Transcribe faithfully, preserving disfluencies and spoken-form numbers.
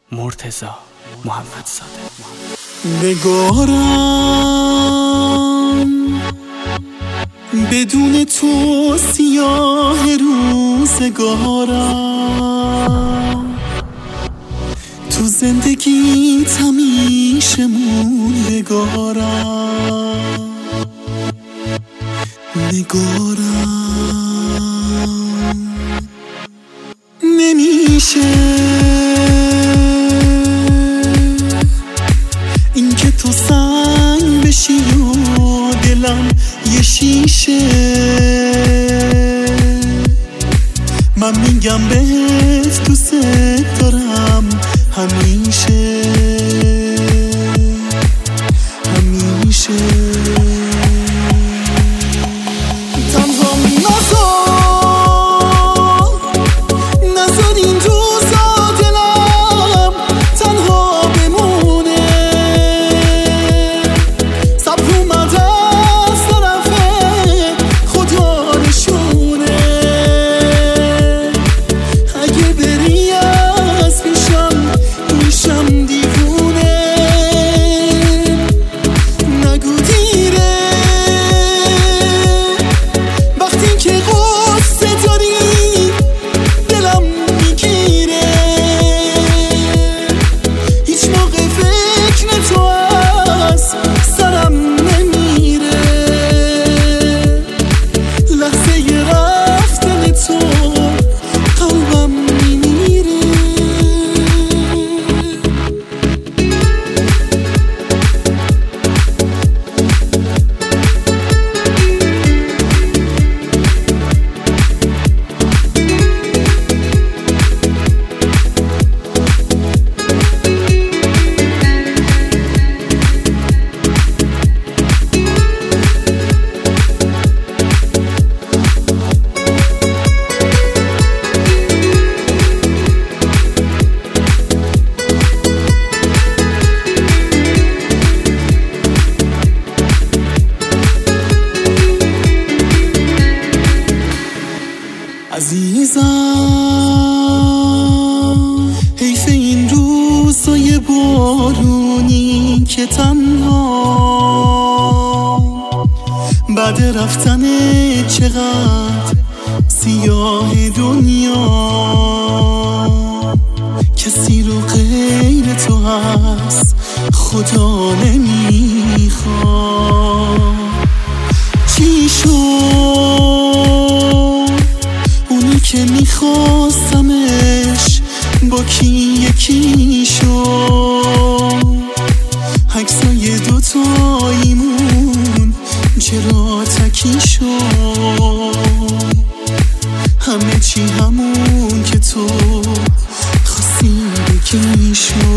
مرتضی محمدزاده. نگارم بدون تو سیاه روزگارم، تو زندگیت همیشه موندگارم. نگارم نمیشه این که تو سنگ بشی و دلم یه شیشه. من میگم بهت دوست دارم همیشه همیشه. تنها نذار نذار این روزا دلم تنها بمونه. صبر اومده از طرف خدا نشونه. اگه بری از پیشم میشم دیوونه. نگو دیره وقتی که غصه داری دلم میگیره. هیچ موقع فکر تو از سرم نمیره. لحظه رفتن تو قلبم میمیره. عزیزم حیف این روزای بارونی که تنها بعد رفتن چقدر سیاه دنیا. کسی رو غیر تو هست خدا نمیخواد. چی شد اونی که میخواستمش با کی یکی شد؟ عکسای دوتاییمون چرا تکی شد؟ همه چی همون که تو خواستی بگی شد.